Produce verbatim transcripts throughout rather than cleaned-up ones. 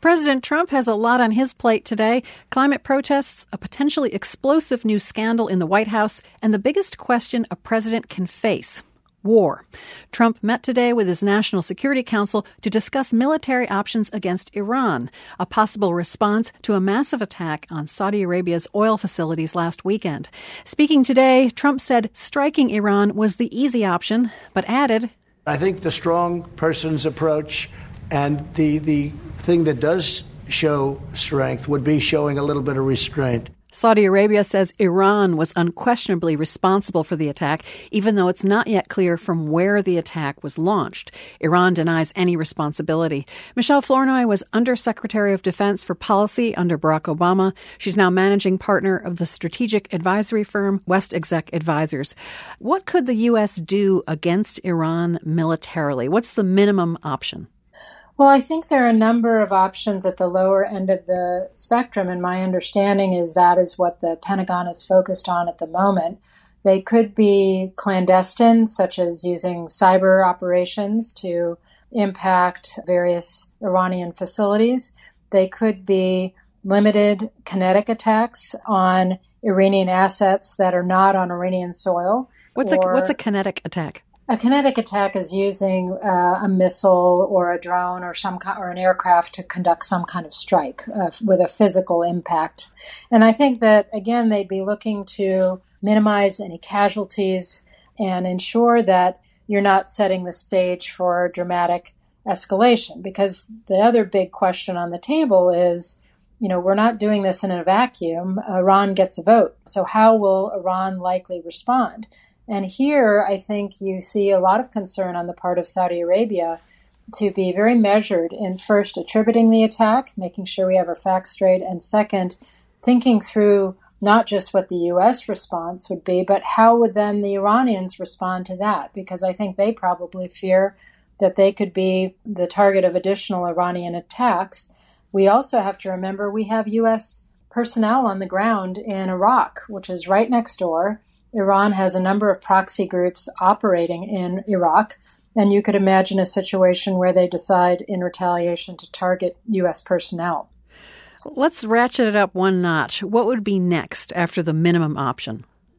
President Trump has a lot on his plate today. Climate protests, a potentially explosive new scandal in the White House, and the biggest question a president can face: war. Trump met today with his National Security Council to discuss military options against Iran, a possible response to a massive attack on Saudi Arabia's oil facilities last weekend. Speaking today, Trump said striking Iran was the easy option, but added, I think the strong person's approach and the the thing that does show strength would be showing a little bit of restraint. Saudi Arabia says Iran was unquestionably responsible for the attack, even though it's not yet clear from where the attack was launched. Iran denies any responsibility. Michelle Flournoy was Undersecretary of Defense for Policy under Barack Obama. She's now managing partner of the strategic advisory firm West Exec Advisors. What could the U S do against Iran militarily? What's the minimum option? Well, I think there are a number of options at the lower end of the spectrum, and my understanding is that is what the Pentagon is focused on at the moment. They could be clandestine, such as using cyber operations to impact various Iranian facilities. They could be limited kinetic attacks on Iranian assets that are not on Iranian soil. What's a, what's a kinetic attack? A kinetic attack is using uh, a missile or a drone or some kind, or an aircraft to conduct some kind of strike uh, with a physical impact. And I think that, again, they'd be looking to minimize any casualties and ensure that you're not setting the stage for dramatic escalation. Because the other big question on the table is, you know, we're not doing this in a vacuum. Iran gets a vote. So how will Iran likely respond? And here, I think you see a lot of concern on the part of Saudi Arabia to be very measured in first attributing the attack, making sure we have our facts straight, and second, thinking through not just what the U S response would be, but how would then the Iranians respond to that? Because I think they probably fear that they could be the target of additional Iranian attacks. We also have to remember we have U S personnel on the ground in Iraq, which is right next door. Iran has a number of proxy groups operating in Iraq, and you could imagine a situation where they decide in retaliation to target U S personnel. Let's ratchet it up one notch. What would be next after the minimum option?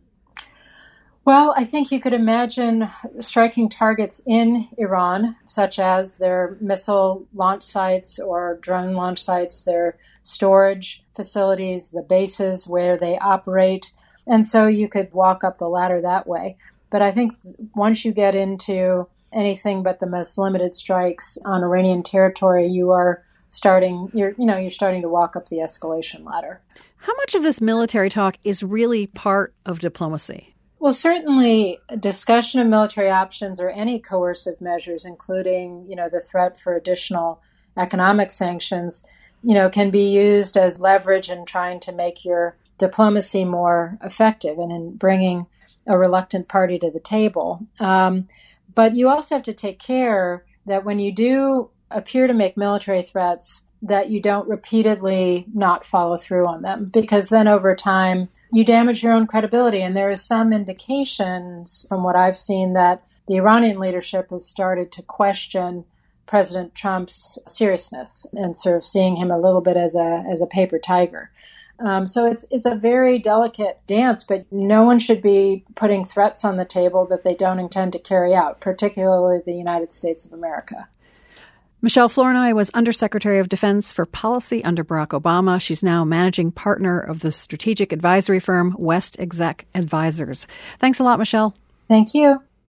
Well, I think you could imagine striking targets in Iran, such as their missile launch sites or drone launch sites, their storage facilities, the bases where they operate. And so you could walk up the ladder that way. But I think once you get into anything but the most limited strikes on Iranian territory, you are starting, you're, you know, you're starting to walk up the escalation ladder. How much of this military talk is really part of diplomacy? Well, certainly discussion of military options or any coercive measures, including, you know, the threat for additional economic sanctions, you know, can be used as leverage in trying to make your diplomacy more effective and in bringing a reluctant party to the table. Um, but you also have to take care that when you do appear to make military threats, that you don't repeatedly not follow through on them, because then over time you damage your own credibility. And there is some indications from what I've seen that the Iranian leadership has started to question President Trump's seriousness and sort of seeing him a little bit as a as a paper tiger. Um, so it's it's a very delicate dance, but no one should be putting threats on the table that they don't intend to carry out, particularly the United States of America. Michelle Flournoy was Undersecretary of Defense for Policy under Barack Obama. She's now managing partner of the strategic advisory firm West Exec Advisors. Thanks a lot, Michelle. Thank you.